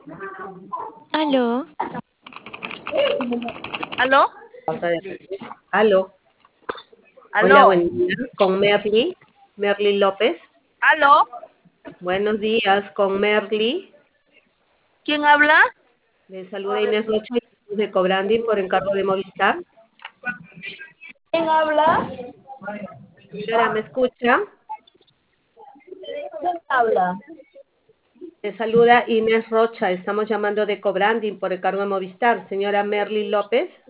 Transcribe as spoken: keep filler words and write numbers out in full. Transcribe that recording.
Aló, ¿Aló? Falta de- Aló, hola, ¿Aló? buen día, con Merly, Merly López. ¿Aló? Buenos días, con Merly. ¿Quién habla? Le saluda Inés Rocha de Cobranding por encargo de Movistar. ¿Quién habla? Señora, ¿me escucha? ¿Quién habla? Le saluda Inés Rocha, estamos llamando de Cobranding por encargo de Movistar. Señora Merly López.